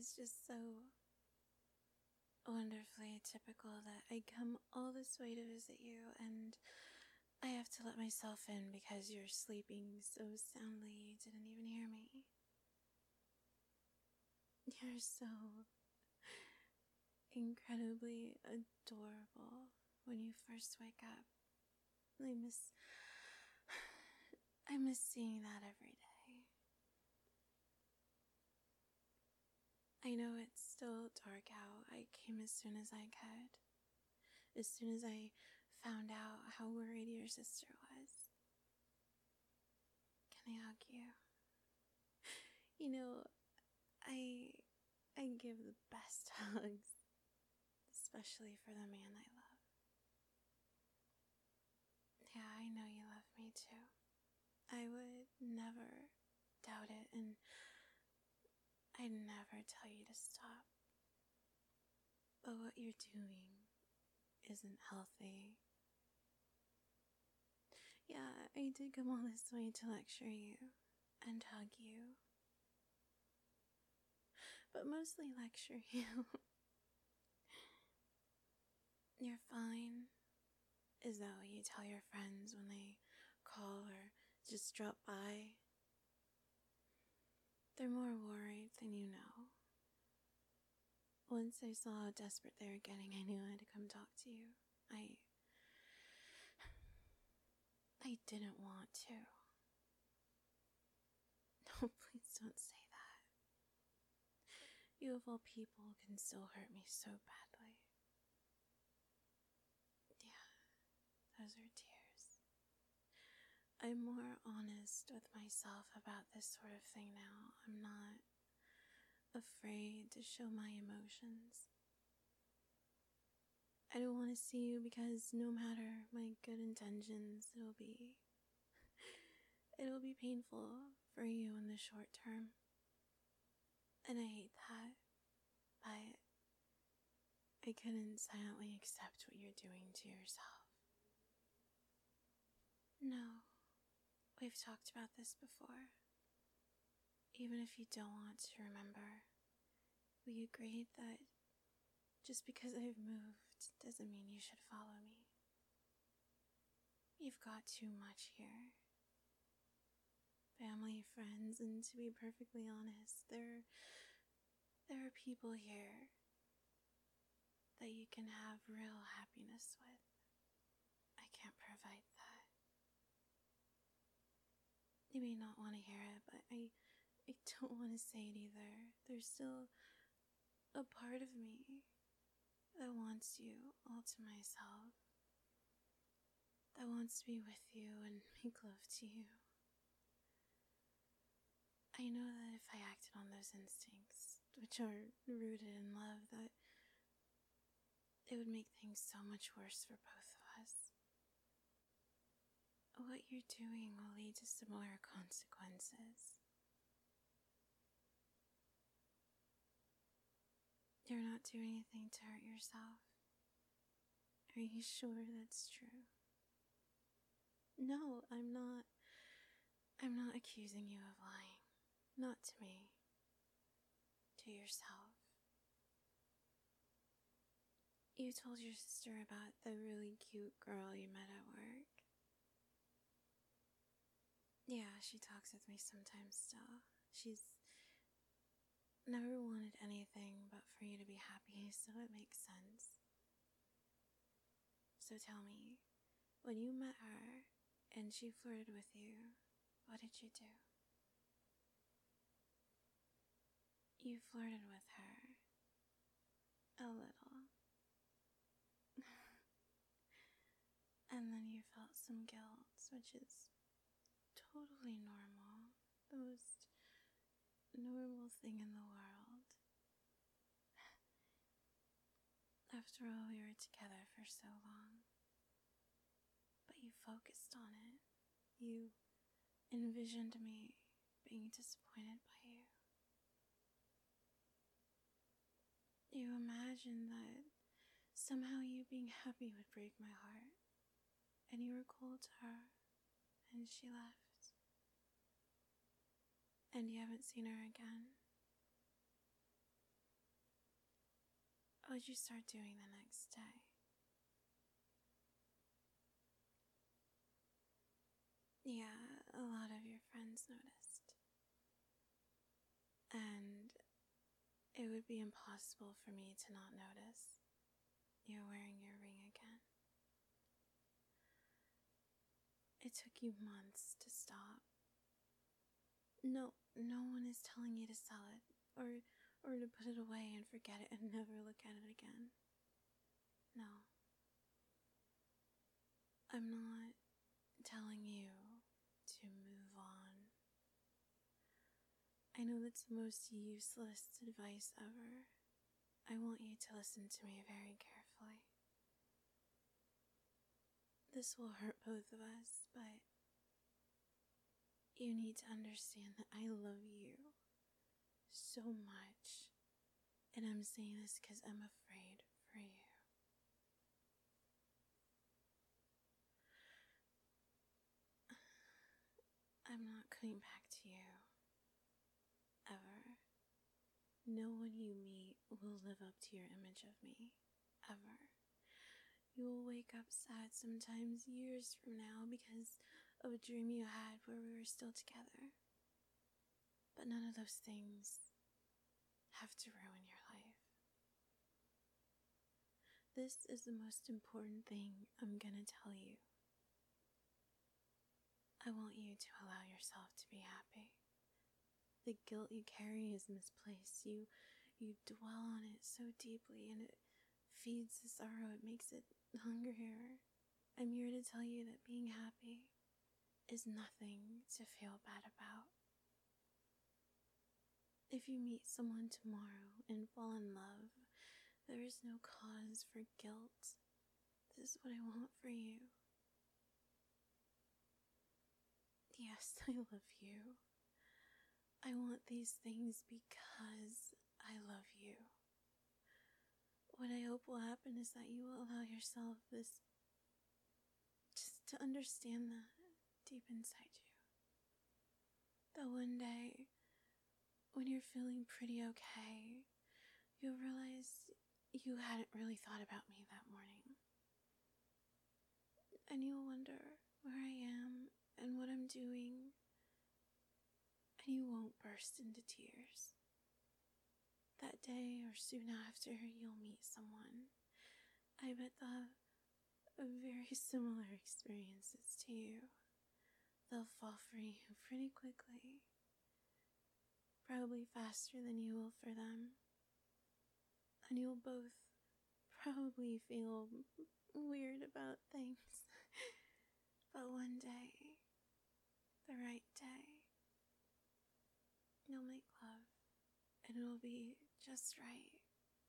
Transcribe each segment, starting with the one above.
It's just so wonderfully typical that I come all this way to visit you and I have to let myself in because you're sleeping so soundly you didn't even hear me. You're so incredibly adorable when you first wake up. I miss seeing that every day. I know it's still dark out. I came as soon as I could. As soon as I found out how worried your sister was. Can I hug you? You know, I give the best hugs, especially for the man I love. Yeah, I know you love me too. I would never doubt it, and I'd never tell you to stop. But what you're doing isn't healthy. Yeah, I did come all this way to lecture you and hug you. But mostly lecture you. You're fine. Is that what you tell your friends when they call or just drop by? They're more worried than you know. Once I saw how desperate they were getting, I knew I had to come talk to you. I didn't want to. No, please don't say that. You of all people can still hurt me so badly. Yeah, those are tears. I'm more honest with myself about this sort of thing now. I'm not afraid to show my emotions. I don't want to see you because no matter my good intentions, it'll be painful for you in the short term. And I hate that, but I couldn't silently accept what you're doing to yourself. No, we've talked about this before. Even if you don't want to remember, we agreed that just because I've moved doesn't mean you should follow me. You've got too much here. Family, friends, and to be perfectly honest, there are people here that you can have real happiness with. I can't provide that. You may not want to hear it, but I don't want to say it either. There's still a part of me that wants you all to myself. That wants to be with you and make love to you. I know that if I acted on those instincts, which are rooted in love, that it would make things so much worse for both of us. What you're doing will lead to similar consequences. You're not doing anything to hurt yourself. Are you sure that's true? No, I'm not accusing you of lying. Not to me. To yourself. You told your sister about the really cute girl you met at work. Yeah, she talks with me sometimes still. She's never wanted anything but for you to be happy, so it makes sense. So tell me, when you met her and she flirted with you, what did you do? You flirted with her. A little. And then you felt some guilt, which is totally normal. The most normal thing in the world. After all, we were together for so long. But you focused on it. You envisioned me being disappointed by you. You imagined that somehow you being happy would break my heart. And you were cold to her, and she left. And you haven't seen her again. What would you start doing the next day? Yeah, a lot of your friends noticed. And it would be impossible for me to not notice. You're wearing your ring again. It took you months to stop. No one is telling you to sell it or to put it away and forget it and never look at it again. No. I'm not telling you to move on. I know that's the most useless advice ever. I want you to listen to me very carefully. This will hurt both of us, but you need to understand that I love you so much. And I'm saying this because I'm afraid for you. I'm not coming back to you. Ever. No one you meet will live up to your image of me. Ever. You will wake up sad sometimes years from now because of a dream you had where we were still together. But none of those things have to ruin your life. This is the most important thing I'm gonna tell you. I want you to allow yourself to be happy. The guilt you carry is misplaced. You dwell on it so deeply and it feeds the sorrow. It makes it hungrier. I'm here to tell you that being happy is nothing to feel bad about. If you meet someone tomorrow and fall in love, there is no cause for guilt. This is what I want for you. Yes, I love you. I want these things because I love you. What I hope will happen is that you will allow yourself this, just to understand that deep inside you. That one day, when you're feeling pretty okay, you'll realize you hadn't really thought about me that morning. And you'll wonder where I am and what I'm doing. And you won't burst into tears. That day or soon after, you'll meet someone. I bet they'll have very similar experiences to you. They'll fall for you pretty quickly. Probably faster than you will for them. And you'll both probably feel weird about things. But one day, the right day, you'll make love. And it'll be just right.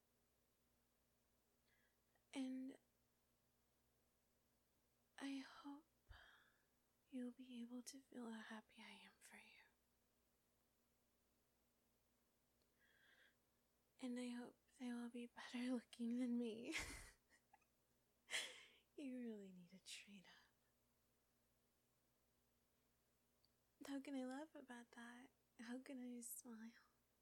And I hope you'll be able to feel how happy I am for you. And I hope they will be better looking than me. You really need to train up. How can I laugh about that? How can I smile?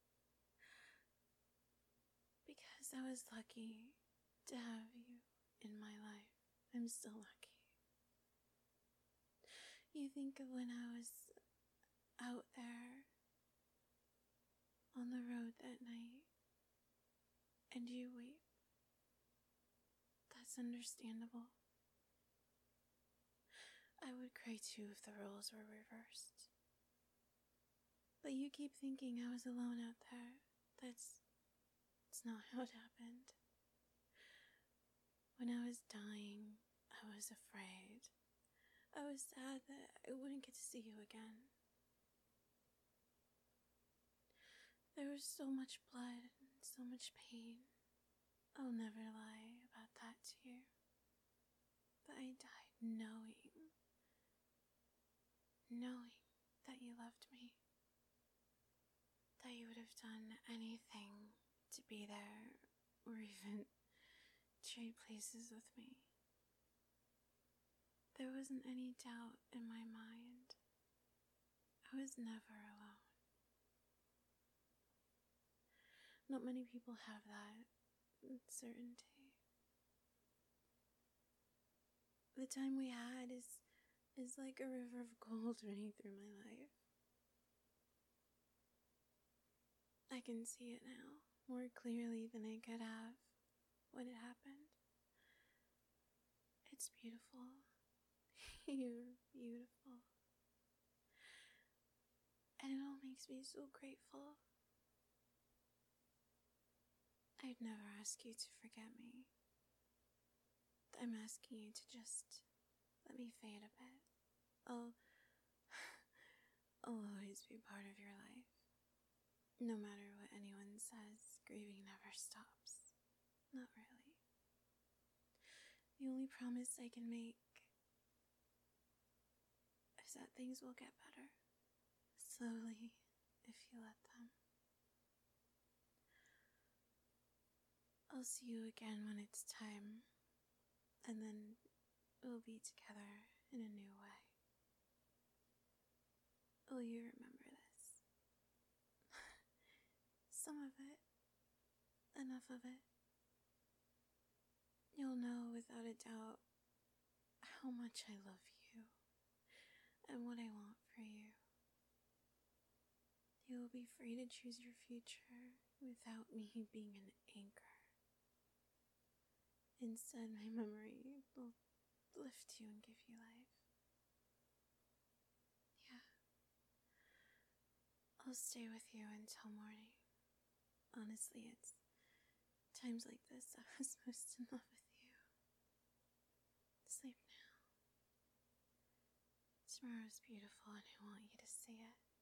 Because I was lucky to have you in my life. I'm still lucky. You think of when I was out there on the road that night and you weep. That's understandable. I would cry too if the roles were reversed. But you keep thinking I was alone out there. That's not how it happened. When I was dying, I was afraid. I was sad that I wouldn't get to see you again. There was so much blood and so much pain. I'll never lie about that to you. But I died knowing that you loved me. That you would have done anything to be there or even trade places with me. There wasn't any doubt in my mind. I was never alone. Not many people have that. certainty. The time we had is like a river of gold running through my life. I can see it now more clearly than I could have when it happened. It's beautiful. You're beautiful. And it all makes me so grateful. I'd never ask you to forget me. I'm asking you to just let me fade a bit. I'll, I'll always be part of your life. No matter what anyone says, grieving never stops. Not really. The only promise I can make is that things will get better. Slowly, if you let them. I'll see you again when it's time, and then we'll be together in a new way. Will you remember this? Some of it. Enough of it. You'll know without a doubt how much I love you and what I want for you. You will be free to choose your future without me being an anchor. Instead, my memory will lift you and give you life. Yeah. I'll stay with you until morning. Honestly, it's times like this I was most in love with you. Sleep now. Tomorrow's beautiful and I want you to see it.